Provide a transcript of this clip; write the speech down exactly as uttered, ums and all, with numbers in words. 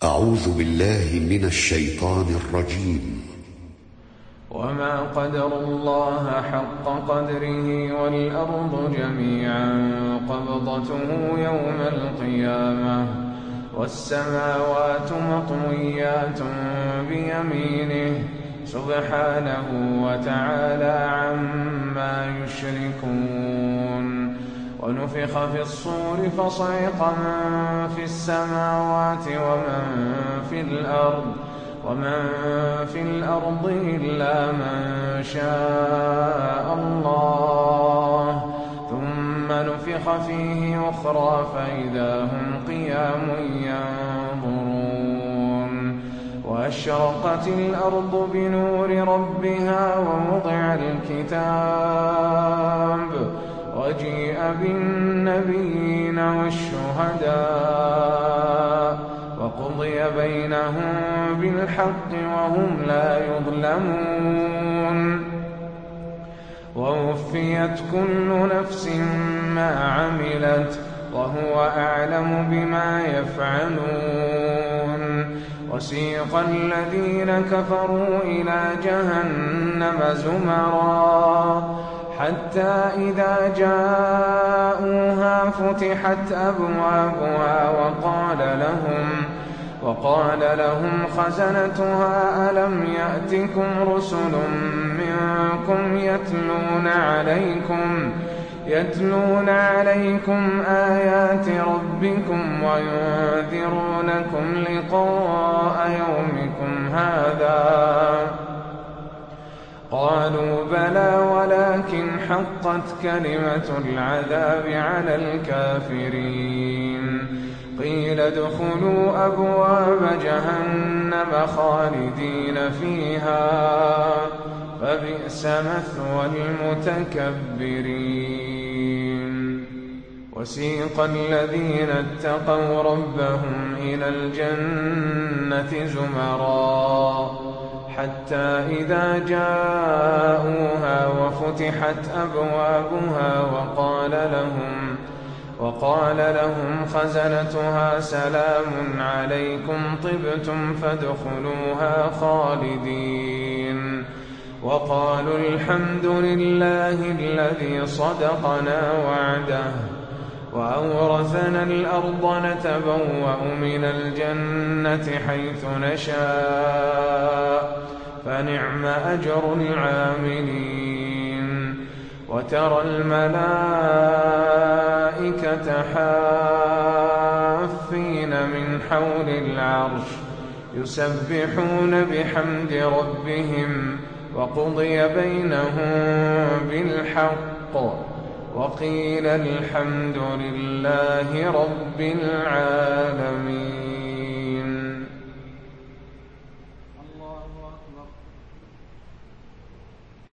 أعوذ بالله من الشيطان الرجيم. وما قدروا الله حق قدره والأرض جميعا قبضته يوم القيامة والسماوات مطويات بيمينه سبحانه وتعالى عما يشركون. ونفخ في الصور فصعق من في السماوات ومن في الأرض ومن في الأرض إلا من شاء الله ثم نفخ فيه أخرى فإذا هم قيام ينظرون. وأشرقت الأرض بنور ربها ووضع الكتاب وجيء بالنبيين والشهداء وقضي بينهم بالحق وهم لا يظلمون. ووفيت كل نفس ما عملت وهو أعلم بما يفعلون. وسيق الذين كفروا إلى جهنم زمرا حتى إذا جاءوها فتحت أبوابها وقال لهم وقال لهم خزنتها ألم يأتكم رسل منكم يتلون عليكم يتلون عليكم آيات ربكم وينذرونكم لقاء يومكم هذا؟ قالوا بلى ولكن حقت كلمة العذاب على الكافرين. قيل ادخلوا أبواب جهنم خالدين فيها فبئس مثوى المتكبرين. وسيق الذين اتقوا ربهم إلى الجنة زمرا حتى إذا جاءوها وفتحت أبوابها وقال لهم وقال لهم خزنتها سلام عليكم طبتم فادخلوها خالدين. وقالوا الحمد لله الذي صدقنا وعده وأورثنا الأرض نتبوأ من الجنة حيث نشاء فنعم أجر العاملين. وترى الملائكة حافين من حول العرش يسبحون بحمد ربهم وقضي بينهم بالحق وقيل الحمد لله رب العالمين.